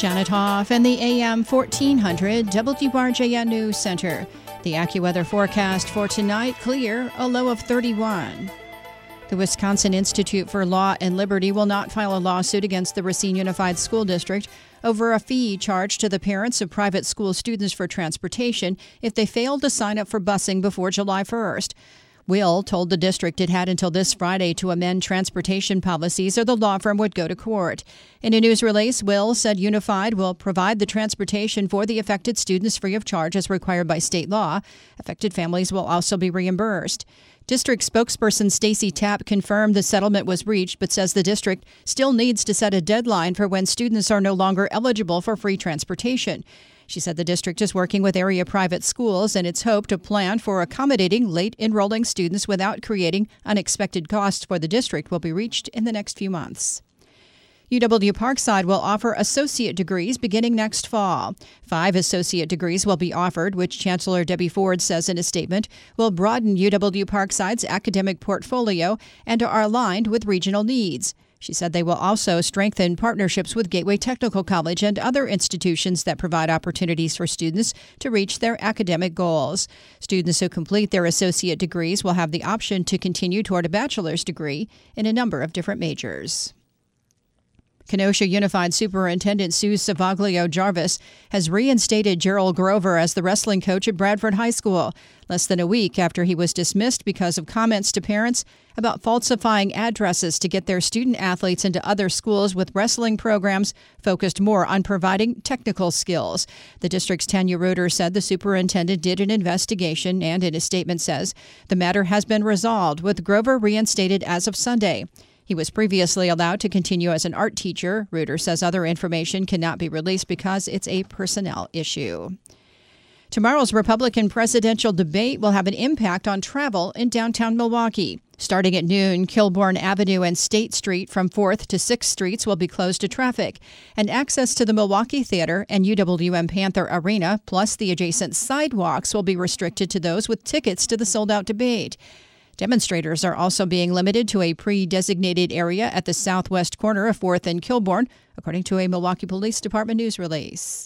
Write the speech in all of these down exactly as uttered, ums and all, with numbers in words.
Janet Hoff and the A M fourteen hundred W R J N News Center. The AccuWeather forecast for tonight, clear, a low of thirty-one. The Wisconsin Institute for Law and Liberty will not file a lawsuit against the Racine Unified School District over a fee charged to the parents of private school students for transportation if they failed to sign up for busing before July first. Will told the district it had until this Friday to amend transportation policies or the law firm would go to court. In a news release, Will said Unified will provide the transportation for the affected students free of charge as required by state law. Affected families will also be reimbursed. District spokesperson Stacy Tapp confirmed the settlement was reached, but says the district still needs to set a deadline for when students are no longer eligible for free transportation. She said the district is working with area private schools and its hope to plan for accommodating late enrolling students without creating unexpected costs for the district will be reached in the next few months. U W Parkside will offer associate degrees beginning next fall. Five associate degrees will be offered, which Chancellor Debbie Ford says in a statement will broaden U W Parkside's academic portfolio and are aligned with regional needs. She said they will also strengthen partnerships with Gateway Technical College and other institutions that provide opportunities for students to reach their academic goals. Students who complete their associate degrees will have the option to continue toward a bachelor's degree in a number of different majors. Kenosha Unified Superintendent Sue Savaglio Jarvis has reinstated Gerald Grover as the wrestling coach at Bradford High School, less than a week after he was dismissed because of comments to parents about falsifying addresses to get their student athletes into other schools with wrestling programs focused more on providing technical skills. The district's Tanya Roeder said the superintendent did an investigation and in a statement says the matter has been resolved, with Grover reinstated as of Sunday. He was previously allowed to continue as an art teacher. Reuter says other information cannot be released because it's a personnel issue. Tomorrow's Republican presidential debate will have an impact on travel in downtown Milwaukee. Starting at noon, Kilbourne Avenue and State Street from fourth to sixth Streets will be closed to traffic, and access to the Milwaukee Theater and U W M Panther Arena, plus the adjacent sidewalks, will be restricted to those with tickets to the sold-out debate. Demonstrators are also being limited to a pre-designated area at the southwest corner of fourth and Kilbourne, according to a Milwaukee Police Department news release.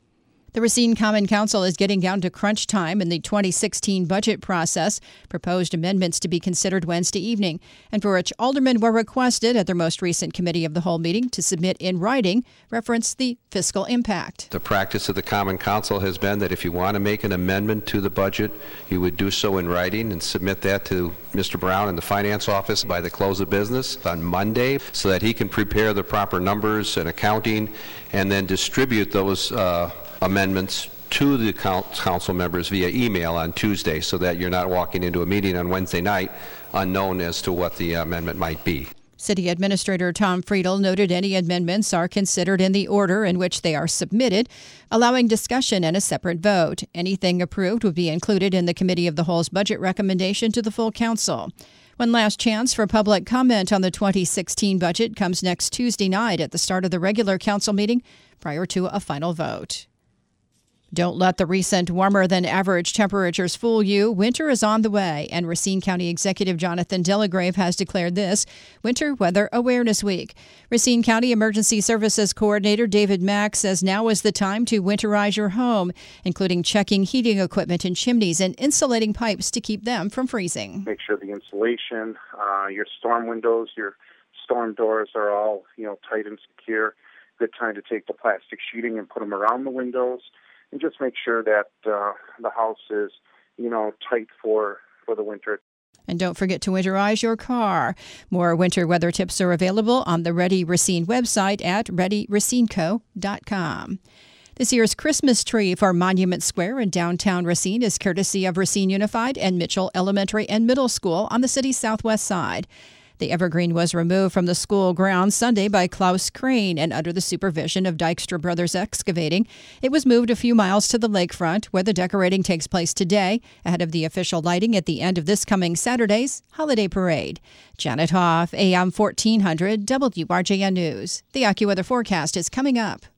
The Racine Common Council is getting down to crunch time in the twenty sixteen budget process. Proposed amendments to be considered Wednesday evening, and for which aldermen were requested at their most recent committee of the whole meeting to submit in writing reference the fiscal impact. The practice of the Common Council has been that if you want to make an amendment to the budget, you would do so in writing and submit that to Mister Brown in the Finance Office by the close of business on Monday so that he can prepare the proper numbers and accounting and then distribute those uh, amendments to the council members via email on Tuesday so that you're not walking into a meeting on Wednesday night unknown as to what the amendment might be. City Administrator Tom Friedel noted any amendments are considered in the order in which they are submitted, allowing discussion and a separate vote. Anything approved would be included in the Committee of the Whole's budget recommendation to the full council. One last chance for public comment on the twenty sixteen budget comes next Tuesday night at the start of the regular council meeting prior to a final vote. Don't let the recent warmer-than-average temperatures fool you. Winter is on the way, and Racine County Executive Jonathan Delagrave has declared this Winter Weather Awareness Week. Racine County Emergency Services Coordinator David Mack says now is the time to winterize your home, including checking heating equipment and chimneys and insulating pipes to keep them from freezing. Make sure the insulation, uh, your storm windows, your storm doors are all, you know, tight and secure. Good time to take the plastic sheeting and put them around the windows. And just make sure that uh, the house is, you know, tight for, for the winter. And don't forget to winterize your car. More winter weather tips are available on the Ready Racine website at ready racine co dot com. This year's Christmas tree for Monument Square in downtown Racine is courtesy of Racine Unified and Mitchell Elementary and Middle School on the city's southwest side. The evergreen was removed from the school grounds Sunday by Klaus Crane, and under the supervision of Dykstra Brothers Excavating, it was moved a few miles to the lakefront, where the decorating takes place today, ahead of the official lighting at the end of this coming Saturday's holiday parade. Janet Hoff, A M fourteen hundred W R J N News. The AccuWeather forecast is coming up.